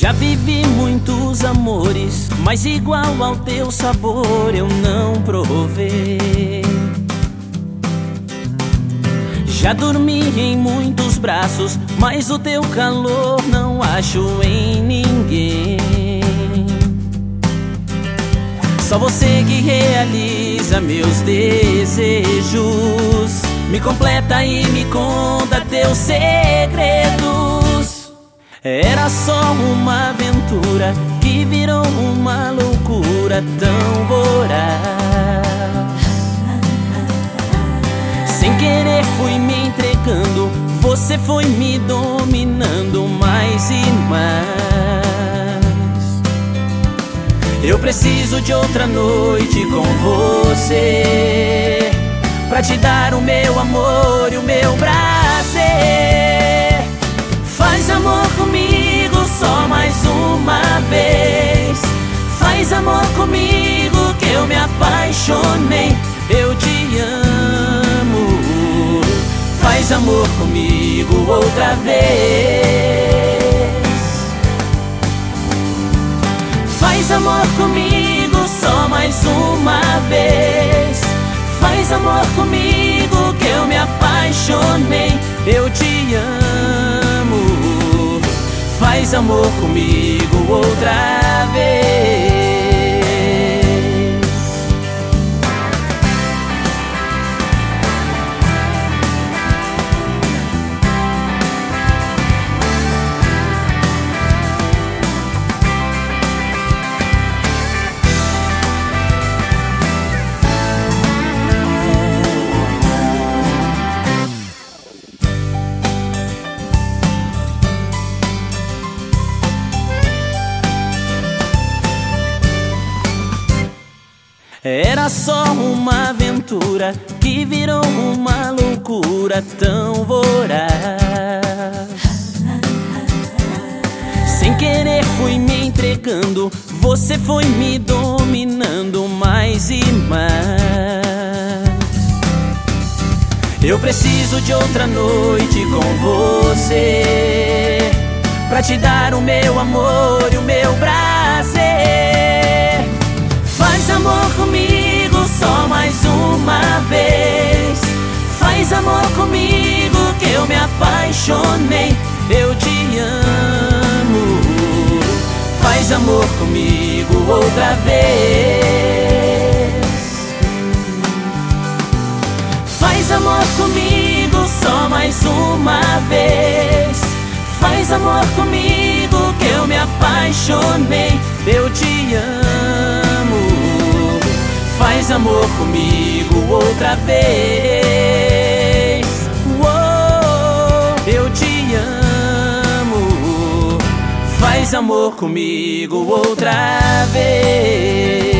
Já vivi muitos amores, mas igual ao teu sabor eu não provei. Já dormi em muitos braços, mas o teu calor não acho em ninguém. Só você que realiza meus desejos, me completa e me conta teus segredos. Era só uma aventura que virou uma loucura tão voraz. Sem querer fui me entregando, você foi me dominando mais e mais. Eu preciso de outra noite com você, pra te dar o meu amor e o meu prazer. Faz amor comigo só mais uma vez. Faz amor comigo que eu me apaixonei. Eu te amo. Faz amor comigo outra vez. Faz amor comigo só mais uma vez. Faz amor comigo que eu me apaixonei. Eu te amo. Faz amor comigo outra vez. Era só uma aventura que virou uma loucura tão voraz. Sem querer fui me entregando, você foi me dominando mais e mais. Eu preciso de outra noite com você, pra te dar o meu amor e o meu prazer. Faz amor comigo só mais uma vez. Faz amor comigo que eu me apaixonei. Eu te amo. Faz amor comigo outra vez. Faz amor comigo só mais uma vez. Faz amor comigo que eu me apaixonei. Eu te amo. Faz amor comigo outra vez. Eu te amo. Faz amor comigo outra vez.